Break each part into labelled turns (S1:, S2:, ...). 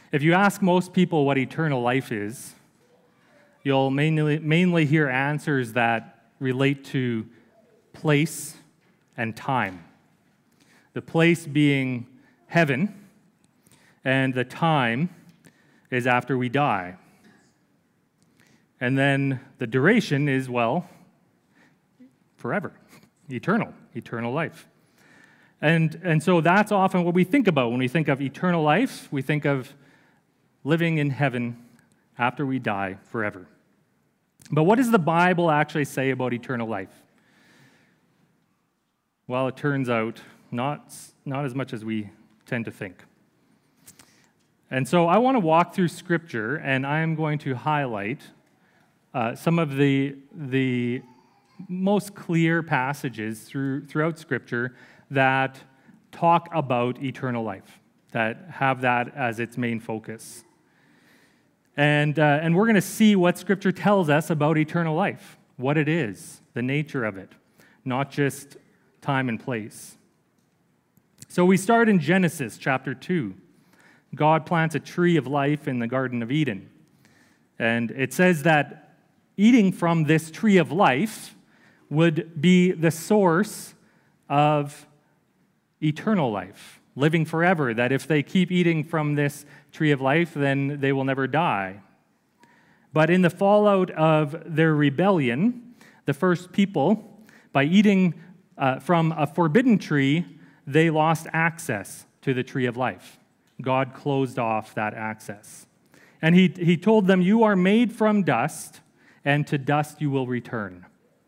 S1: If you ask most people what eternal life is, you'll mainly hear answers that relate to place and time. The place being heaven, and the time is after we die. And then the duration is, well, forever, eternal life. And so that's often what we think about when we think of eternal life. We think of living in heaven after we die forever. But what does the Bible actually say about eternal life? Well, it turns out not as much as we tend to think. And so I want to walk through Scripture, and I am going to highlight some of the most clear passages throughout Scripture that talk about eternal life, that have that as its main focus. And we're going to see what Scripture tells us about eternal life, what it is, the nature of it, not just time and place. So we start in Genesis chapter 2. God plants a tree of life in the Garden of Eden. And it says that eating from this tree of life would be the source of eternal life, living forever, that if they keep eating from this tree of life, then they will never die. But in the fallout of their rebellion, the first people, by eating from a forbidden tree, they lost access to the tree of life. God closed off that access. And he told them, "You are made from dust, and to dust you will return."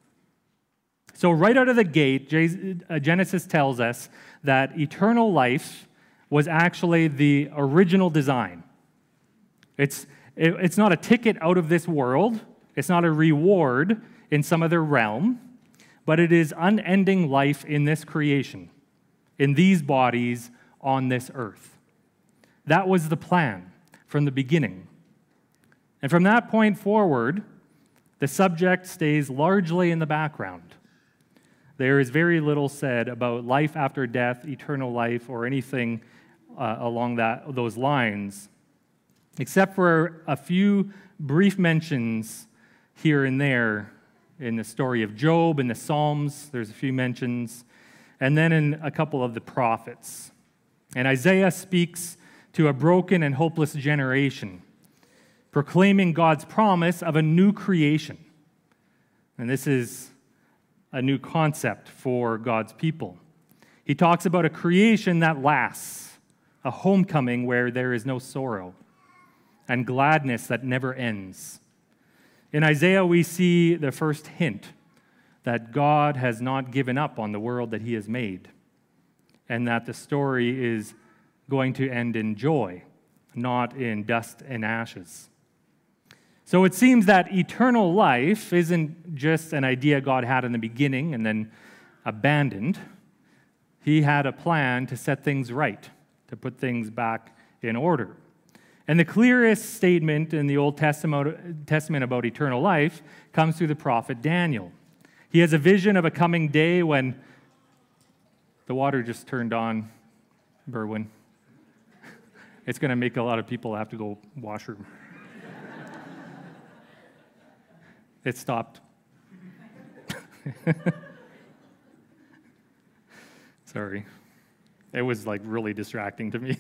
S1: So right out of the gate, Genesis tells us that eternal life was actually the original design. It's not a ticket out of this world. It's not a reward in some other realm, but it is unending life in this creation, in these bodies on this earth. That was the plan from the beginning. And from that point forward, the subject stays largely in the background. There is very little said about life after death, eternal life, or anything along those lines, except for a few brief mentions here and there in the story of Job, in the Psalms, there's a few mentions, and then in a couple of the prophets. And Isaiah speaks to a broken and hopeless generation, proclaiming God's promise of a new creation. And this is a new concept for God's people. He talks about a creation that lasts, a homecoming where there is no sorrow, and gladness that never ends. In Isaiah, we see the first hint that God has not given up on the world that he has made, and that the story is going to end in joy, not in dust and ashes. So it seems that eternal life isn't just an idea God had in the beginning and then abandoned. He had a plan to set things right, to put things back in order. And the clearest statement in the Old Testament about eternal life comes through the prophet Daniel. He has a vision of a coming day when the water just turned on, Berwin. It's going to make a lot of people have to go washroom. It stopped. Sorry. It was like really distracting to me.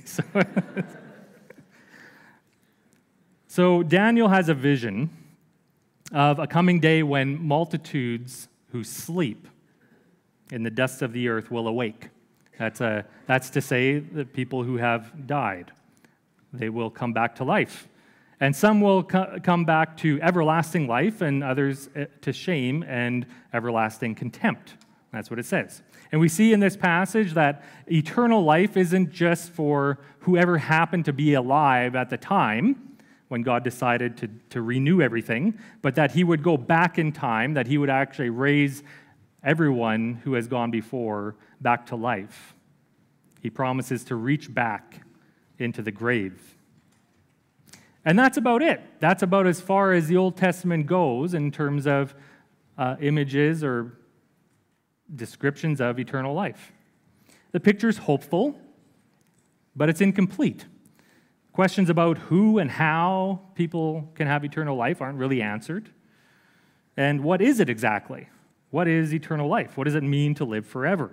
S1: So Daniel has a vision of a coming day when multitudes who sleep in the dust of the earth will awake. That's to say that people who have died, they will come back to life. And some will come back to everlasting life, and others to shame and everlasting contempt. That's what it says. And we see in this passage that eternal life isn't just for whoever happened to be alive at the time when God decided to renew everything, but that he would go back in time, that he would actually raise everyone who has gone before back to life. He promises to reach back into the grave. And that's about it. That's about as far as the Old Testament goes in terms of images or descriptions of eternal life. The picture's hopeful, but it's incomplete. Questions about who and how people can have eternal life aren't really answered. And what is it exactly? What is eternal life? What does it mean to live forever?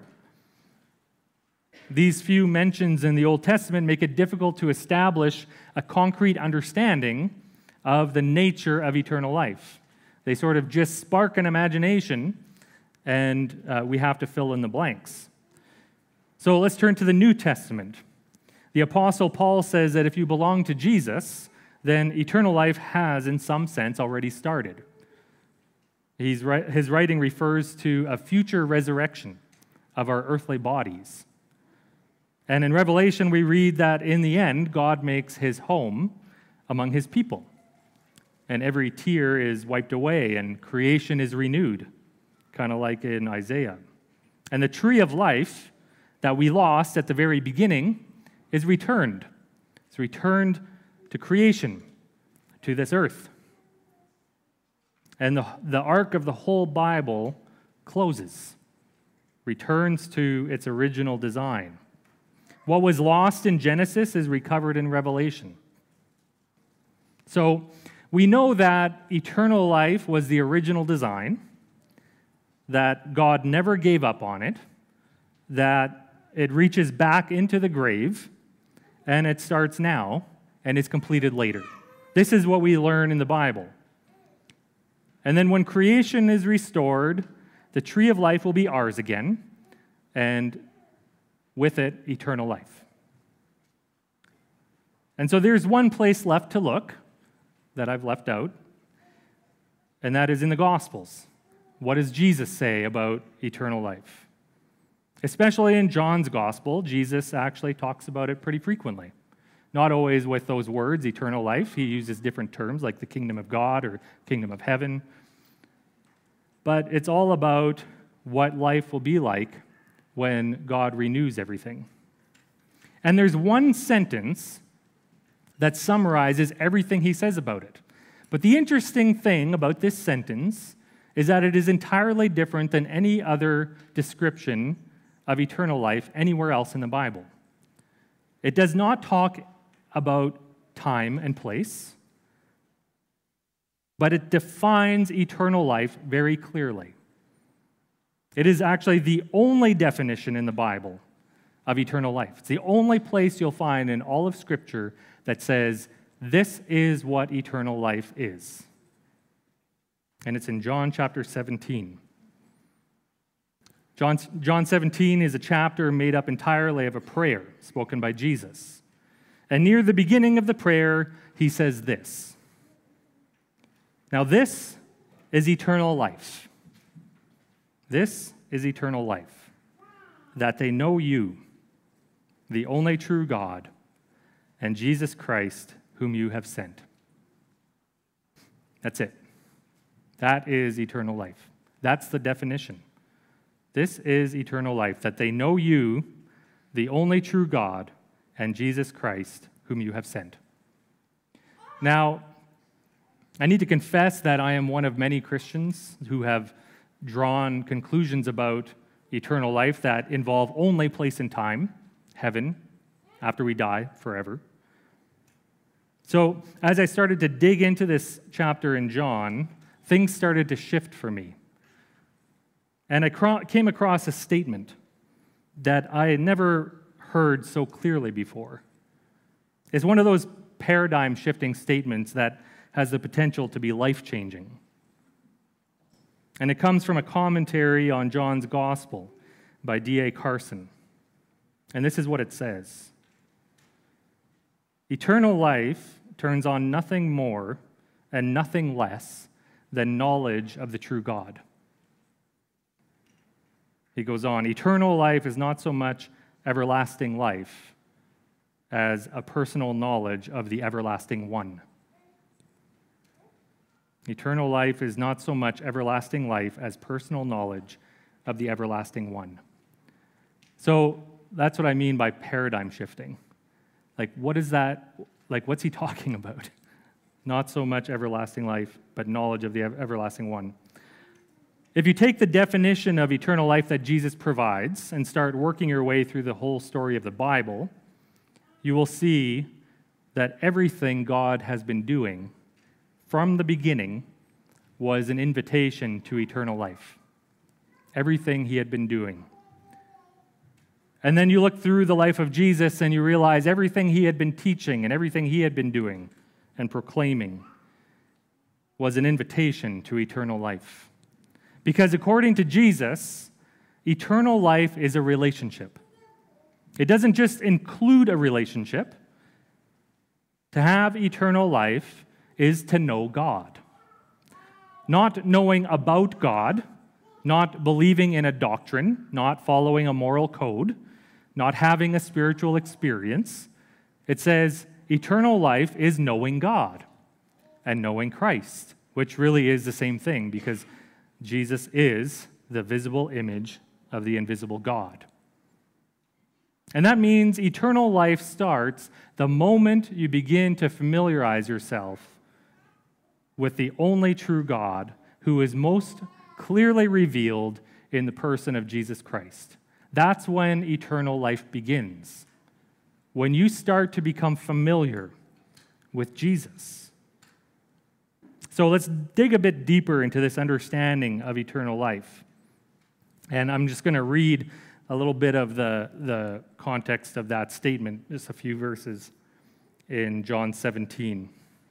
S1: These few mentions in the Old Testament make it difficult to establish a concrete understanding of the nature of eternal life. They sort of just spark an imagination, and we have to fill in the blanks. So let's turn to the New Testament. The Apostle Paul says that if you belong to Jesus, then eternal life has, in some sense, already started. His writing refers to a future resurrection of our earthly bodies. And in Revelation, we read that in the end, God makes his home among his people. And every tear is wiped away, and creation is renewed, kind of like in Isaiah. And the tree of life that we lost at the very beginning is returned. It's returned to creation, to this earth. And the arc of the whole Bible closes, returns to its original design. What was lost in Genesis is recovered in Revelation. So we know that eternal life was the original design, that God never gave up on it, that it reaches back into the grave, and it starts now, and is completed later. This is what we learn in the Bible. And then when creation is restored, the tree of life will be ours again, and with it, eternal life. And so there's one place left to look that I've left out, and that is in the Gospels. What does Jesus say about eternal life? Especially in John's Gospel, Jesus actually talks about it pretty frequently. Not always with those words, eternal life. He uses different terms like the kingdom of God or kingdom of heaven. But it's all about what life will be like when God renews everything. And there's one sentence that summarizes everything he says about it. But the interesting thing about this sentence is that it is entirely different than any other description of eternal life anywhere else in the Bible. It does not talk about time and place, but it defines eternal life very clearly. It is actually the only definition in the Bible of eternal life. It's the only place you'll find in all of Scripture that says, this is what eternal life is. And it's in John chapter 17. John 17 is a chapter made up entirely of a prayer spoken by Jesus. And near the beginning of the prayer, he says this. Now this is eternal life. This is eternal life, that they know you, the only true God, and Jesus Christ, whom you have sent. That's it. That is eternal life. That's the definition. This is eternal life, that they know you, the only true God, and Jesus Christ, whom you have sent. Now, I need to confess that I am one of many Christians who have drawn conclusions about eternal life that involve only place and time, heaven, after we die forever. So, as I started to dig into this chapter in John, things started to shift for me. And I came across a statement that I had never heard so clearly before. It's one of those paradigm-shifting statements that has the potential to be life-changing. And it comes from a commentary on John's Gospel by D.A. Carson. And this is what it says. Eternal life turns on nothing more and nothing less than knowledge of the true God. He goes on, eternal life is not so much everlasting life as a personal knowledge of the everlasting one. Eternal life is not so much everlasting life as personal knowledge of the everlasting one. So that's what I mean by paradigm shifting. Like, what is that? Like, what's he talking about? Not so much everlasting life, but knowledge of the everlasting one. If you take the definition of eternal life that Jesus provides and start working your way through the whole story of the Bible, you will see that everything God has been doing from the beginning was an invitation to eternal life. Everything he had been doing. And then you look through the life of Jesus and you realize everything he had been teaching and everything he had been doing and proclaiming was an invitation to eternal life. Because according to Jesus, eternal life is a relationship. It doesn't just include a relationship. To have eternal life is to know God. Not knowing about God, not believing in a doctrine, not following a moral code, not having a spiritual experience. It says eternal life is knowing God and knowing Christ, which really is the same thing because Jesus is the visible image of the invisible God. And that means eternal life starts the moment you begin to familiarize yourself with the only true God who is most clearly revealed in the person of Jesus Christ. That's when eternal life begins. When you start to become familiar with Jesus. So let's dig a bit deeper into this understanding of eternal life. And I'm just going to read a little bit of the context of that statement, just a few verses in John 17.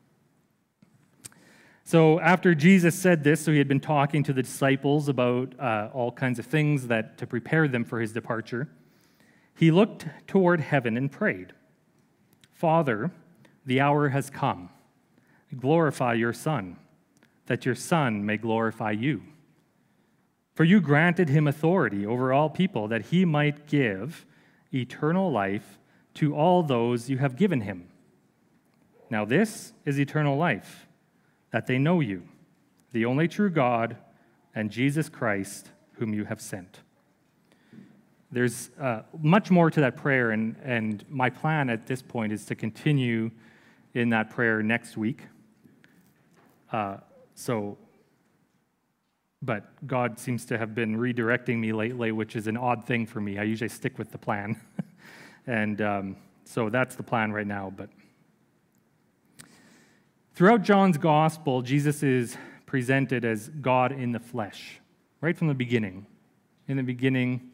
S1: So after Jesus said this, so he had been talking to the disciples about all kinds of things to prepare them for his departure, he looked toward heaven and prayed, "Father, the hour has come. Glorify your Son, that your Son may glorify you. For you granted him authority over all people, that he might give eternal life to all those you have given him. Now this is eternal life, that they know you, the only true God, and Jesus Christ, whom you have sent." There's much more to that prayer, and my plan at this point is to continue in that prayer next week. But God seems to have been redirecting me lately, which is an odd thing for me. I usually stick with the plan. And so that's the plan right now. But throughout John's gospel, Jesus is presented as God in the flesh, right from the beginning. In the beginning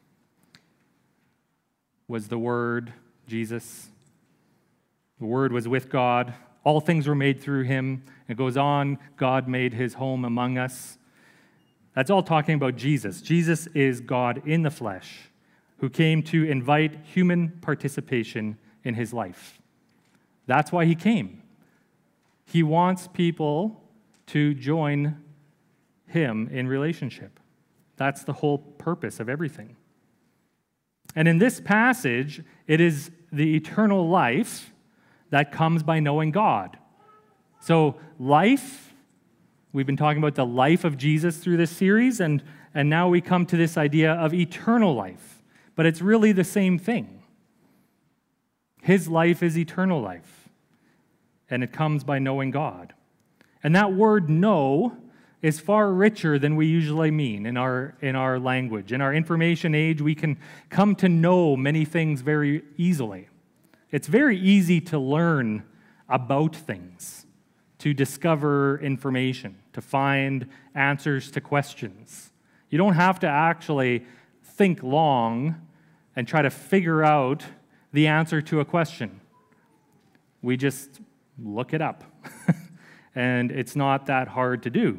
S1: was the Word, Jesus. The Word was with God. All things were made through him. It goes on, God made his home among us. That's all talking about Jesus. Jesus is God in the flesh who came to invite human participation in his life. That's why he came. He wants people to join him in relationship. That's the whole purpose of everything. And in this passage, it is the eternal life that comes by knowing God. So life, we've been talking about the life of Jesus through this series, and now we come to this idea of eternal life. But it's really the same thing. His life is eternal life, and it comes by knowing God. And that word know is far richer than we usually mean in our language. In our information age, we can come to know many things very easily. It's very easy to learn about things, to discover information, to find answers to questions. You don't have to actually think long and try to figure out the answer to a question. We just look it up. And it's not that hard to do.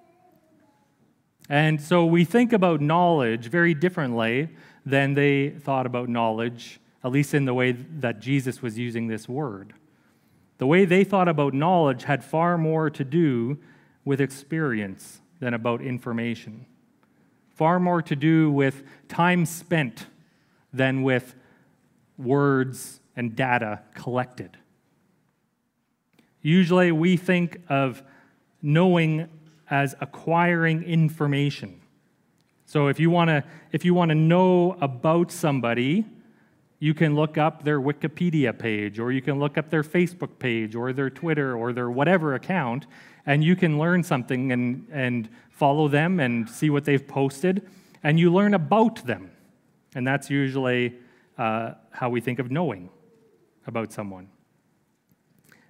S1: And so we think about knowledge very differently than they thought about knowledge, at least in the way that Jesus was using this word. The way they thought about knowledge had far more to do with experience than about information. Far more to do with time spent than with words and data collected. Usually we think of knowing as acquiring information. So if you want to know about somebody, you can look up their Wikipedia page, or you can look up their Facebook page, or their Twitter, or their whatever account, and you can learn something and follow them and see what they've posted, and you learn about them. And that's usually how we think of knowing about someone.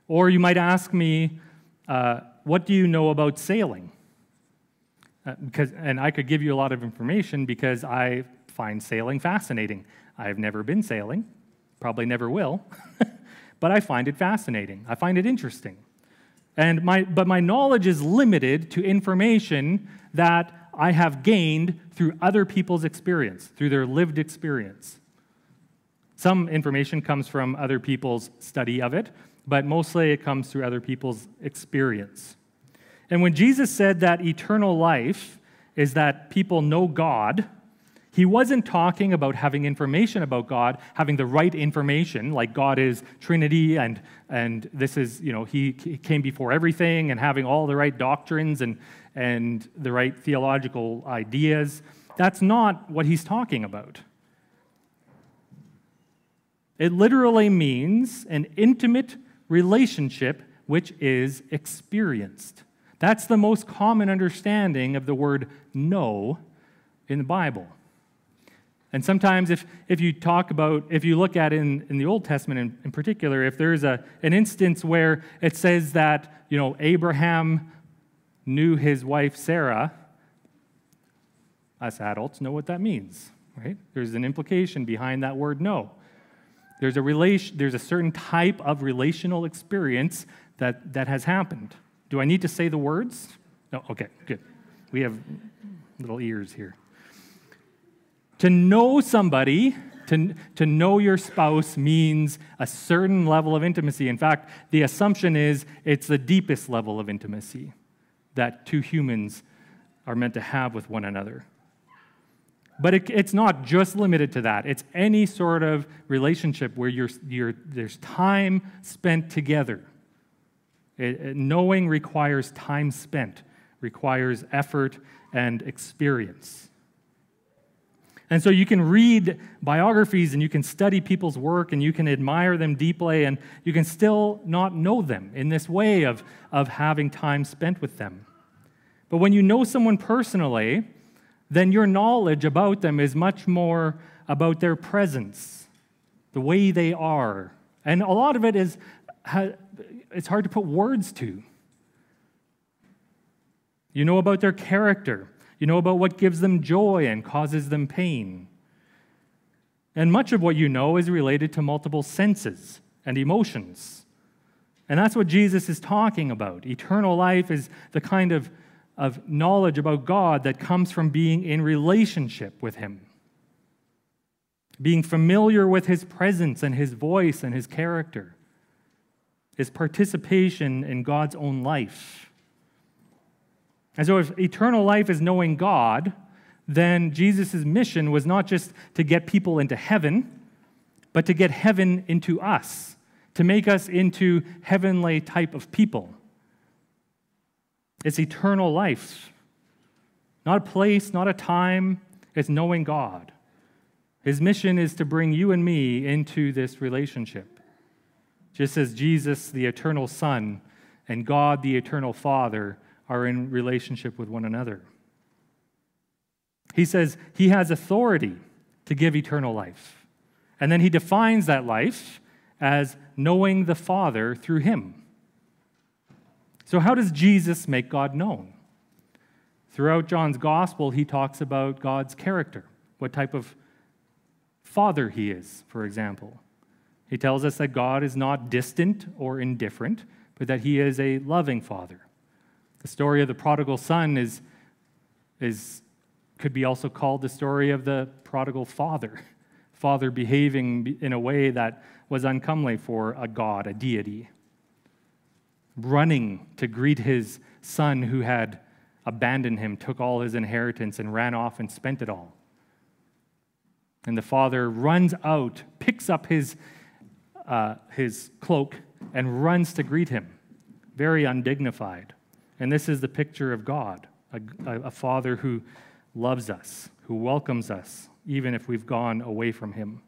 S1: Or you might ask me, what do you know about sailing? And I could give you a lot of information because I find sailing fascinating. I've never been sailing, probably never will, but I find it fascinating. I find it interesting. But my knowledge is limited to information that I have gained through other people's experience, through their lived experience. Some information comes from other people's study of it, but mostly it comes through other people's experience. And when Jesus said that eternal life is that people know God, he wasn't talking about having information about God, having the right information, like God is Trinity and this is, he came before everything, and having all the right doctrines and the right theological ideas. That's not what he's talking about. It literally means an intimate relationship which is experienced. That's the most common understanding of the word know in the Bible. And sometimes if you look at in the Old Testament in particular, if there's an instance where it says that, Abraham knew his wife Sarah, us adults know what that means, right? There's an implication behind that word know. There's a certain type of relational experience that has happened. Do I need to say the words? No, okay, good. We have little ears here. To know somebody, to know your spouse means a certain level of intimacy. In fact, the assumption is it's the deepest level of intimacy that two humans are meant to have with one another. But it's not just limited to that. It's any sort of relationship where there's time spent together. Knowing requires time spent, requires effort and experience. And so you can read biographies and you can study people's work and you can admire them deeply, and you can still not know them in this way of having time spent with them. But when you know someone personally, then your knowledge about them is much more about their presence, the way they are. And a lot of it it's hard to put words to. You know about their character. You know about what gives them joy and causes them pain. And much of what you know is related to multiple senses and emotions. And that's what Jesus is talking about. Eternal life is the kind of knowledge about God that comes from being in relationship with Him. Being familiar with His presence and His voice and His character. His participation in God's own life. And so if eternal life is knowing God, then Jesus' mission was not just to get people into heaven, but to get heaven into us, to make us into heavenly type of people. It's eternal life. Not a place, not a time. It's knowing God. His mission is to bring you and me into this relationship. Just as Jesus, the eternal Son, and God, the eternal Father, are in relationship with one another. He says he has authority to give eternal life. And then he defines that life as knowing the Father through him. So how does Jesus make God known? Throughout John's gospel, he talks about God's character, what type of father he is, for example. He tells us that God is not distant or indifferent, but that he is a loving father. The story of the prodigal son could be also called the story of the prodigal father behaving in a way that was uncomely for a god, a deity, running to greet his son who had abandoned him, took all his inheritance, and ran off and spent it all. And the father runs out, picks up his cloak, and runs to greet him, very undignified. And this is the picture of God, a father who loves us, who welcomes us, even if we've gone away from him.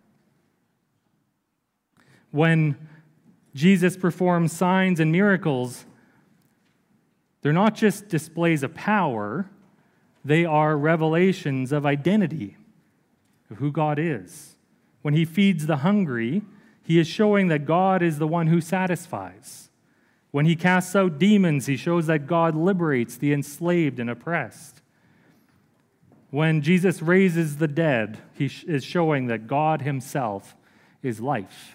S1: When Jesus performs signs and miracles, they're not just displays of power, they are revelations of identity, of who God is. When he feeds the hungry, he is showing that God is the one who satisfies. When he casts out demons, he shows that God liberates the enslaved and oppressed. When Jesus raises the dead, he is showing that God himself is life.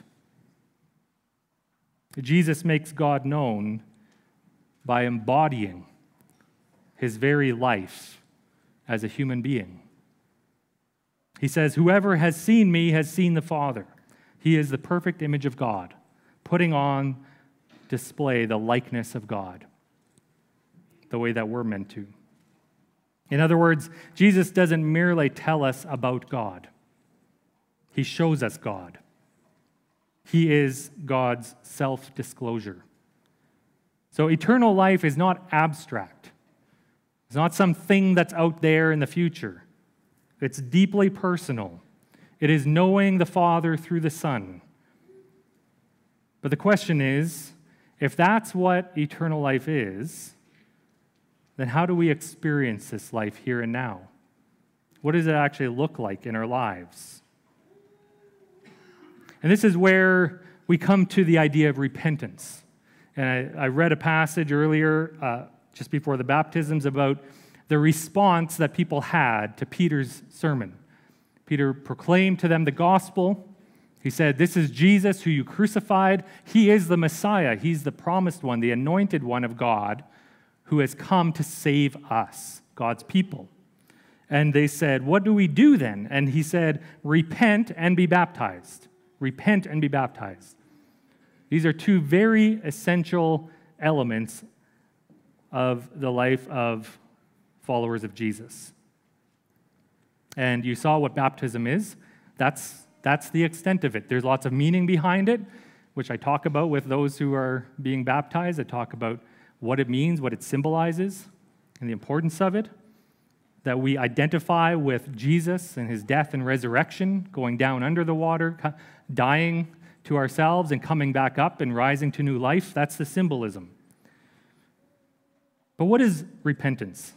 S1: Jesus makes God known by embodying his very life as a human being. He says, "Whoever has seen me has seen the Father." He is the perfect image of God, putting on display the likeness of God, the way that we're meant to. In other words, Jesus doesn't merely tell us about God. He shows us God. He is God's self-disclosure. So eternal life is not abstract. It's not something that's out there in the future. It's deeply personal. It is knowing the Father through the Son. But the question is, if that's what eternal life is, then how do we experience this life here and now? What does it actually look like in our lives? And this is where we come to the idea of repentance. And I read a passage earlier, just before the baptisms, about the response that people had to Peter's sermon. Peter proclaimed to them the gospel. He said, "This is Jesus who you crucified. He is the Messiah. He's the promised one, the anointed one of God, who has come to save us, God's people." And they said, "What do we do then?" And he said, "Repent and be baptized. Repent and be baptized." These are two very essential elements of the life of followers of Jesus. And you saw what baptism is. That's the extent of it. There's lots of meaning behind it, which I talk about with those who are being baptized. I talk about what it means, what it symbolizes, and the importance of it, that we identify with Jesus and his death and resurrection, going down under the water, dying to ourselves and coming back up and rising to new life. That's the symbolism. But what is repentance?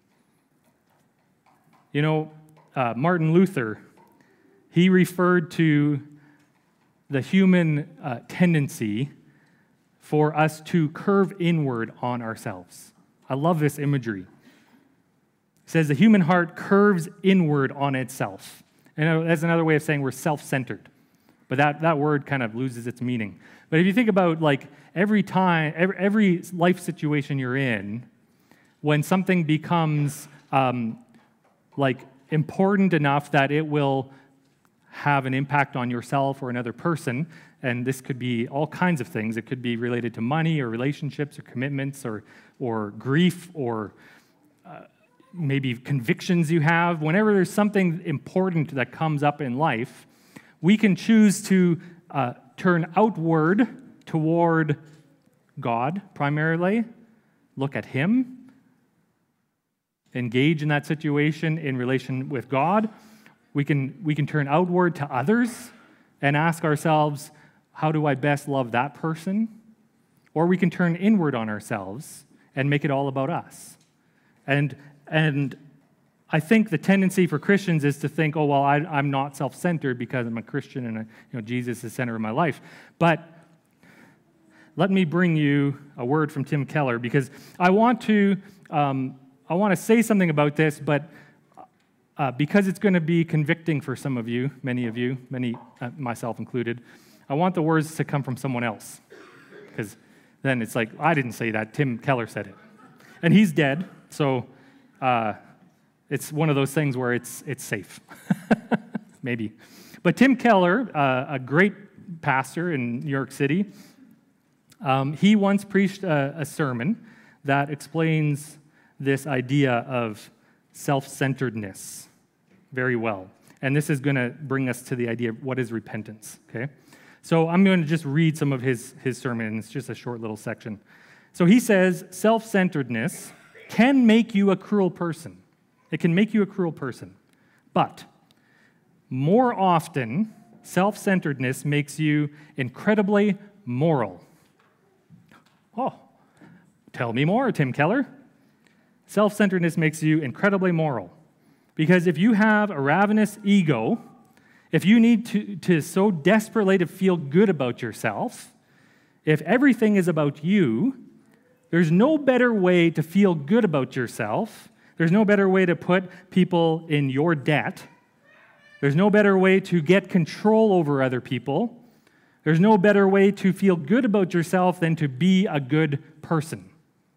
S1: You know, Martin Luther, he referred to the human tendency for us to curve inward on ourselves. I love this imagery. It says the human heart curves inward on itself. And that's another way of saying we're self-centered. But that word kind of loses its meaning. But if you think about like every life situation you're in, when something becomes like important enough that it will have an impact on yourself or another person, and this could be all kinds of things. It could be related to money or relationships or commitments or grief or maybe convictions you have. Whenever there's something important that comes up in life, we can choose to turn outward toward God primarily, look at him, engage in that situation in relation with God. We can turn outward to others and ask ourselves, how do I best love that person? Or we can turn inward on ourselves and make it all about us. And I think the tendency for Christians is to think, oh, well, I'm not self-centered because I'm a Christian and Jesus is the center of my life. But let me bring you a word from Tim Keller, because I want to say something about this, but because it's going to be convicting for some of you, many, myself included, I want the words to come from someone else. Because then it's like, I didn't say that, Tim Keller said it. And he's dead, so it's one of those things where it's safe. Maybe. But Tim Keller, a great pastor in New York City, he once preached a sermon that explains this idea of self-centeredness very well. And this is going to bring us to the idea of what is repentance, okay? So I'm going to just read some of his sermon. It's just a short little section. So he says, self-centeredness can make you a cruel person. It can make you a cruel person. But more often, self-centeredness makes you incredibly moral. Oh, tell me more, Tim Keller. Self-centeredness makes you incredibly moral. Because if you have a ravenous ego, if you need to so desperately to feel good about yourself, if everything is about you, there's no better way to feel good about yourself. There's no better way to put people in your debt. There's no better way to get control over other people. There's no better way to feel good about yourself than to be a good person.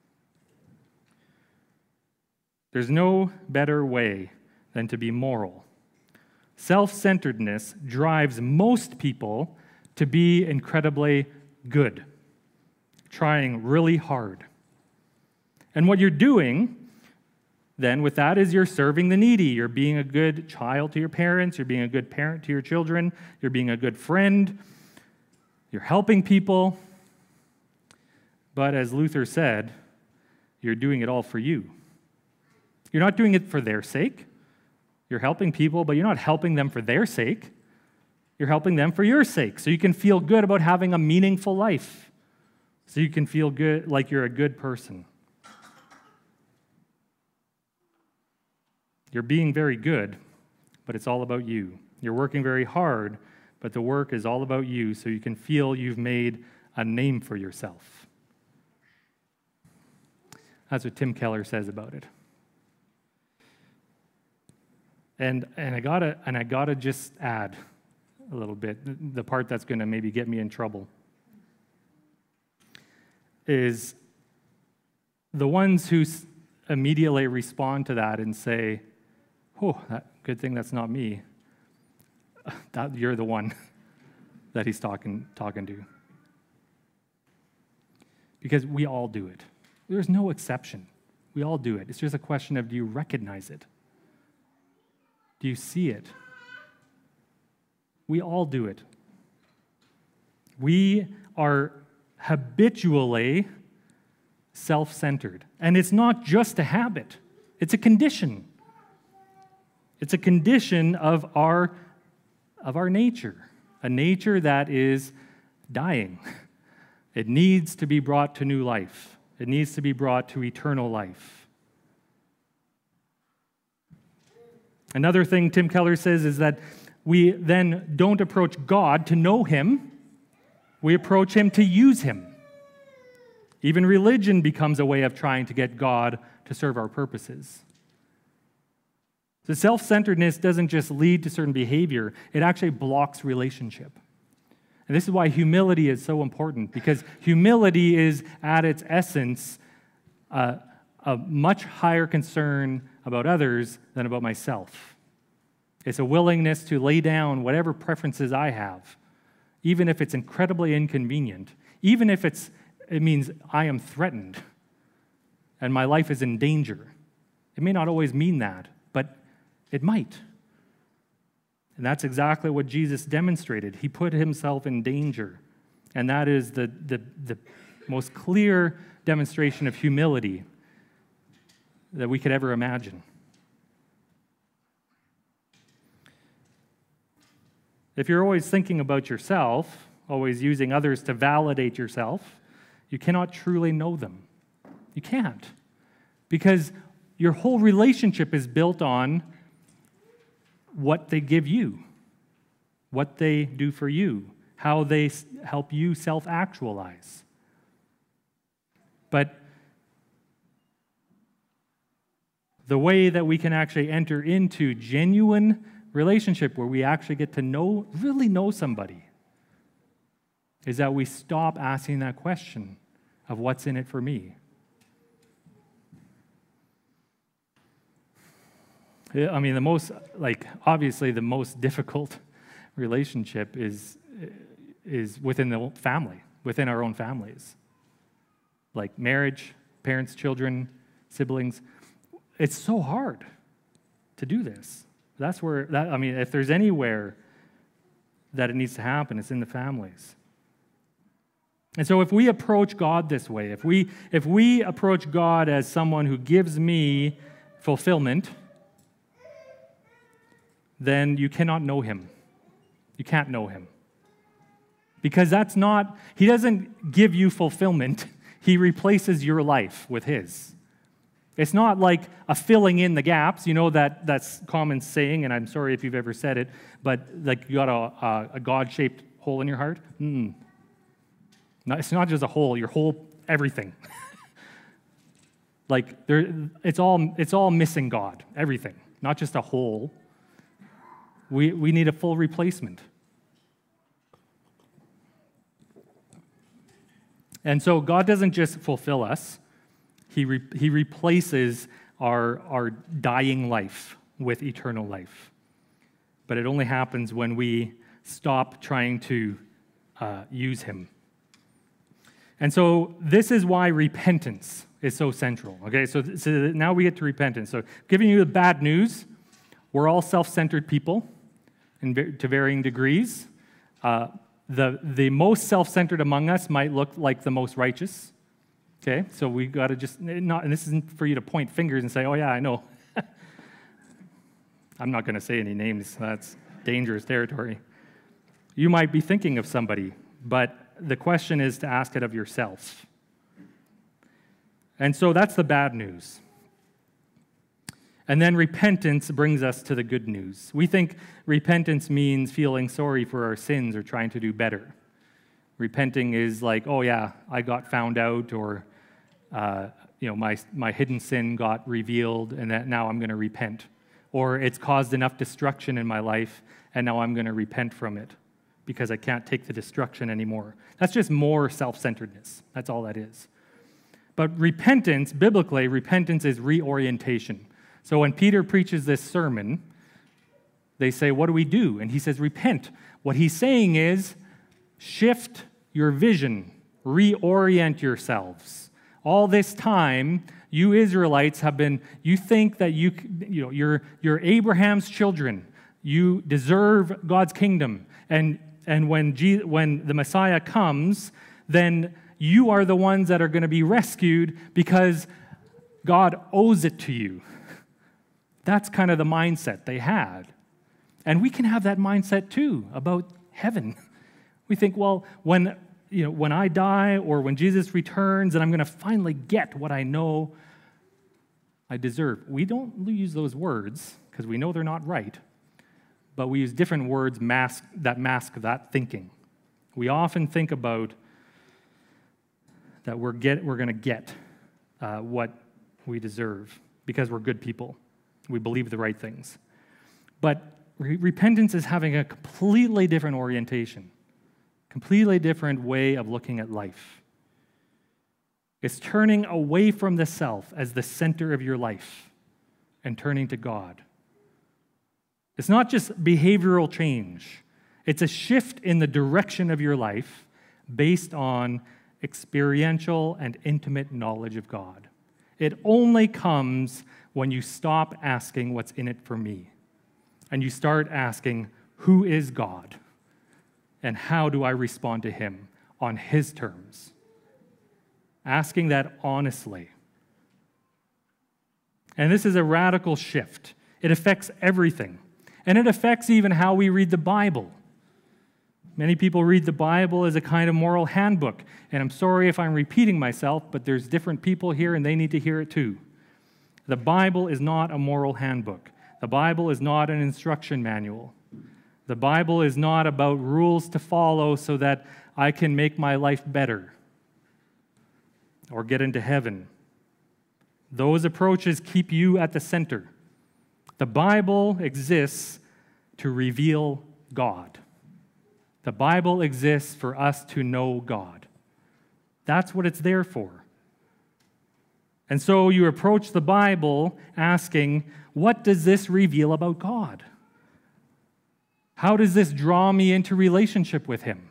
S1: There's no better way than to be moral. Self-centeredness drives most people to be incredibly good, trying really hard. And what you're doing then with that is you're serving the needy. You're being a good child to your parents. You're being a good parent to your children. You're being a good friend. You're helping people. But as Luther said, you're doing it all for you. You're not doing it for their sake. You're helping people, but you're not helping them for their sake. You're helping them for your sake, so you can feel good about having a meaningful life, so you can feel good, like you're a good person. You're being very good, but it's all about you. You're working very hard, but the work is all about you, so you can feel you've made a name for yourself. That's what Tim Keller says about it. And I gotta just add a little bit, the part that's going to maybe get me in trouble, is the ones who immediately respond to that and say, "Oh, good thing that's not me." That you're the one that he's talking to, because we all do it. There's no exception. We all do it. It's just a question of, do you recognize it? Do you see it? We all do it. We are habitually self-centered. And it's not just a habit. It's a condition. It's a condition of our nature, a nature that is dying. It needs to be brought to new life. It needs to be brought to eternal life. Another thing Tim Keller says is that we then don't approach God to know Him. We approach Him to use Him. Even religion becomes a way of trying to get God to serve our purposes. So self-centeredness doesn't just lead to certain behavior, it actually blocks relationship. And this is why humility is so important, because humility is, at its essence, a much higher concern about others than about myself. It's a willingness to lay down whatever preferences I have, even if it's incredibly inconvenient, even if it means I am threatened and my life is in danger. It may not always mean that, but it might. And that's exactly what Jesus demonstrated. He put himself in danger. And that is the most clear demonstration of humility that we could ever imagine. If you're always thinking about yourself, always using others to validate yourself, you cannot truly know them. You can't. Because your whole relationship is built on what they give you, what they do for you, how they help you self-actualize. But the way that we can actually enter into genuine relationship where we actually get to really know somebody is that we stop asking that question of what's in it for me. I mean, obviously the most difficult relationship is within the family, within our own families. Like marriage, parents, children, siblings. It's so hard to do this. That's where, if there's anywhere that it needs to happen, it's in the families. And so if we approach God this way, if we approach God as someone who gives me fulfillment, then you cannot know Him. You can't know Him. Because He doesn't give you fulfillment. He replaces your life with His. It's not like a filling in the gaps. You know that's common saying, and I'm sorry if you've ever said it, but like you got a God-shaped hole in your heart? No. It's not just a whole, your whole everything. Like, it's all missing God, everything, not just a whole. We need a full replacement. And so God doesn't just fulfill us. He replaces our dying life with eternal life. But it only happens when we stop trying to use him. And so this is why repentance is so central. Okay, so now we get to repentance. So giving you the bad news, we're all self-centered people to varying degrees. The most self-centered among us might look like the most righteous. Okay, so we got to just not, and this isn't for you to point fingers and say, "Oh yeah, I know." I'm not going to say any names. That's dangerous territory. You might be thinking of somebody, but the question is to ask it of yourself. And so that's the bad news. And then repentance brings us to the good news. We think repentance means feeling sorry for our sins or trying to do better. Repenting is like, oh yeah, I got found out, or my hidden sin got revealed, and that now I'm going to repent. Or it's caused enough destruction in my life, and now I'm going to repent from it because I can't take the destruction anymore. That's just more self-centeredness. That's all that is. But repentance, biblically, repentance is reorientation. So when Peter preaches this sermon, they say, what do we do? And he says, repent. What he's saying is, shift your vision, reorient yourselves. All this time, you Israelites have been, you think that you're Abraham's children. You deserve God's kingdom. And when the Messiah comes, then you are the ones that are going to be rescued because God owes it to you. That's kind of the mindset they had. And we can have that mindset too about heaven. We think, well, when I die or when Jesus returns and I'm going to finally get what I know I deserve. We don't use those words because we know they're not right, but we use different words that mask that thinking. We often think about that we're going to get what we deserve because we're good people. We believe the right things. But repentance is having a completely different orientation, completely different way of looking at life. It's turning away from the self as the center of your life and turning to God. It's not just behavioral change. It's a shift in the direction of your life based on experiential and intimate knowledge of God. It only comes when you stop asking what's in it for me and you start asking, who is God and how do I respond to him on his terms? Asking that honestly. And this is a radical shift. It affects everything. And it affects even how we read the Bible. Many people read the Bible as a kind of moral handbook. And I'm sorry if I'm repeating myself, but there's different people here and they need to hear it too. The Bible is not a moral handbook. The Bible is not an instruction manual. The Bible is not about rules to follow so that I can make my life better or get into heaven. Those approaches keep you at the center. The Bible exists to reveal God. The Bible exists for us to know God. That's what it's there for. And so you approach the Bible asking, what does this reveal about God? How does this draw me into relationship with him?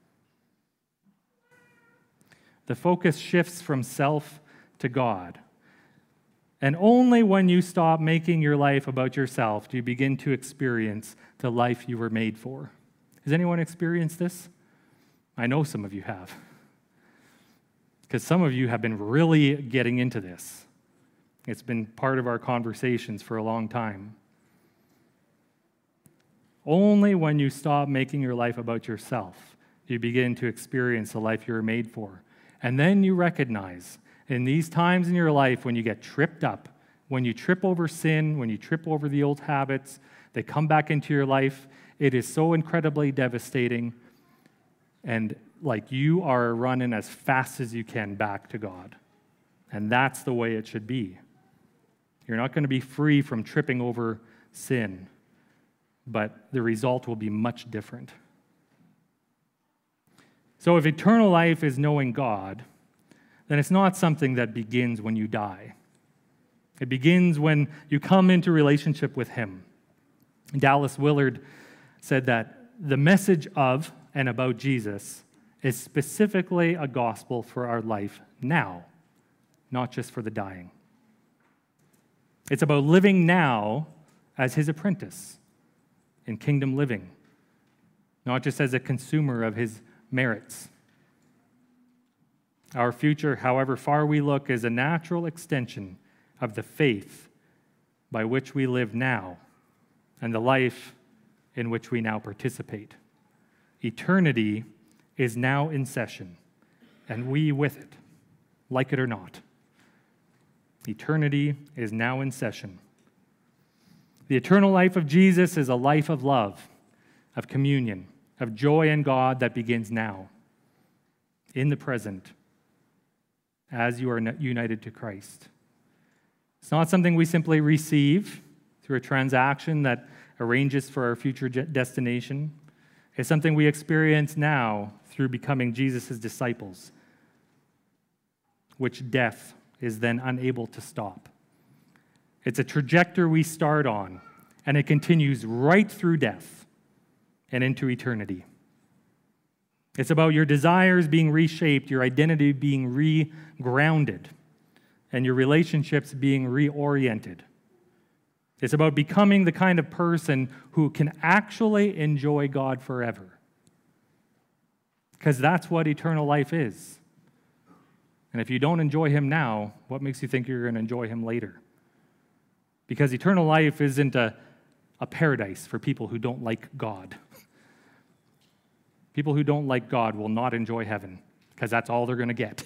S1: The focus shifts from self to God. And only when you stop making your life about yourself do you begin to experience the life you were made for. Has anyone experienced this? I know some of you have. Because some of you have been really getting into this. It's been part of our conversations for a long time. Only when you stop making your life about yourself do you begin to experience the life you were made for. And then you recognize in these times in your life when you get tripped up, when you trip over sin, when you trip over the old habits, they come back into your life. It is so incredibly devastating. And like you are running as fast as you can back to God. And that's the way it should be. You're not going to be free from tripping over sin, but the result will be much different. So if eternal life is knowing God, then it's not something that begins when you die. It begins when you come into relationship with Him. Dallas Willard said that the message of and about Jesus is specifically a gospel for our life now, not just for the dying. It's about living now as His apprentice in kingdom living, not just as a consumer of His merits. Our future, however far we look, is a natural extension of the faith by which we live now and the life in which we now participate. Eternity is now in session, and we with it, like it or not. Eternity is now in session. The eternal life of Jesus is a life of love, of communion, of joy in God that begins now, in the present, as you are united to Christ. It's not something we simply receive through a transaction that arranges for our future destination. It's something we experience now through becoming Jesus' disciples, which death is then unable to stop. It's a trajectory we start on, and it continues right through death and into eternity. It's about your desires being reshaped, your identity being re-grounded, and your relationships being reoriented. It's about becoming the kind of person who can actually enjoy God forever. Because that's what eternal life is. And if you don't enjoy Him now, what makes you think you're going to enjoy Him later? Because eternal life isn't a paradise for people who don't like God. People who don't like God will not enjoy heaven, because that's all they're going to get.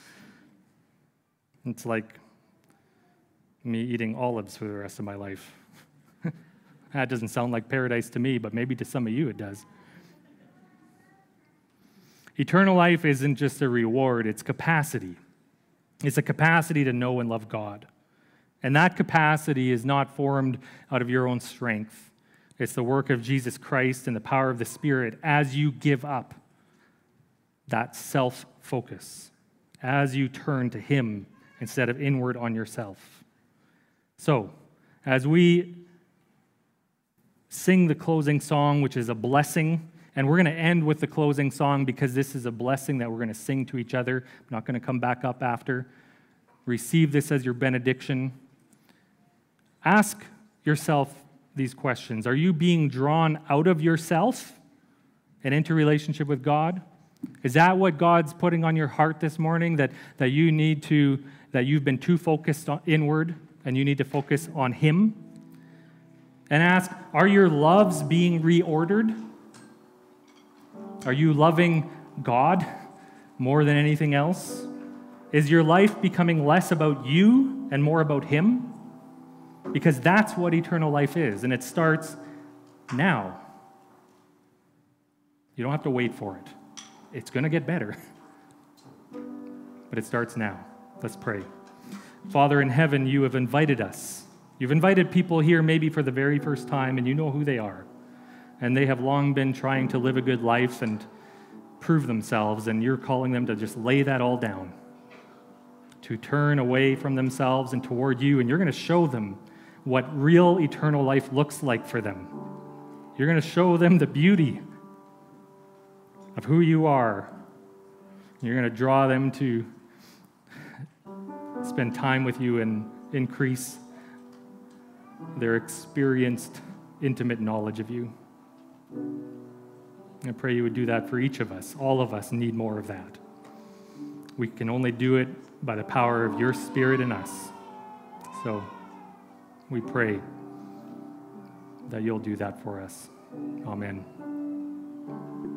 S1: It's like me eating olives for the rest of my life. That doesn't sound like paradise to me, but maybe to some of you it does. Eternal life isn't just a reward, it's capacity. It's a capacity to know and love God. And that capacity is not formed out of your own strength. It's the work of Jesus Christ and the power of the Spirit as you give up that self-focus, as you turn to Him instead of inward on yourself. So, as we sing the closing song, which is a blessing, and we're going to end with the closing song because this is a blessing that we're going to sing to each other. I'm not going to come back up after. Receive this as your benediction. Ask yourself these questions. Are you being drawn out of yourself and into relationship with God? Is that what God's putting on your heart this morning, that you've been too focused on inward and you need to focus on Him? And ask, are your loves being reordered? Are you loving God more than anything else? Is your life becoming less about you and more about Him? Because that's what eternal life is, and it starts now. You don't have to wait for it. It's going to get better. But it starts now. Let's pray. Father in heaven, you have invited us. You've invited people here maybe for the very first time, and you know who they are. And they have long been trying to live a good life and prove themselves, and you're calling them to just lay that all down, to turn away from themselves and toward you, and you're going to show them what real eternal life looks like for them. You're going to show them the beauty of who you are. You're going to draw them to spend time with you and increase their experienced, intimate knowledge of you. I pray you would do that for each of us. All of us need more of that. We can only do it by the power of your Spirit in us. So we pray that you'll do that for us. Amen.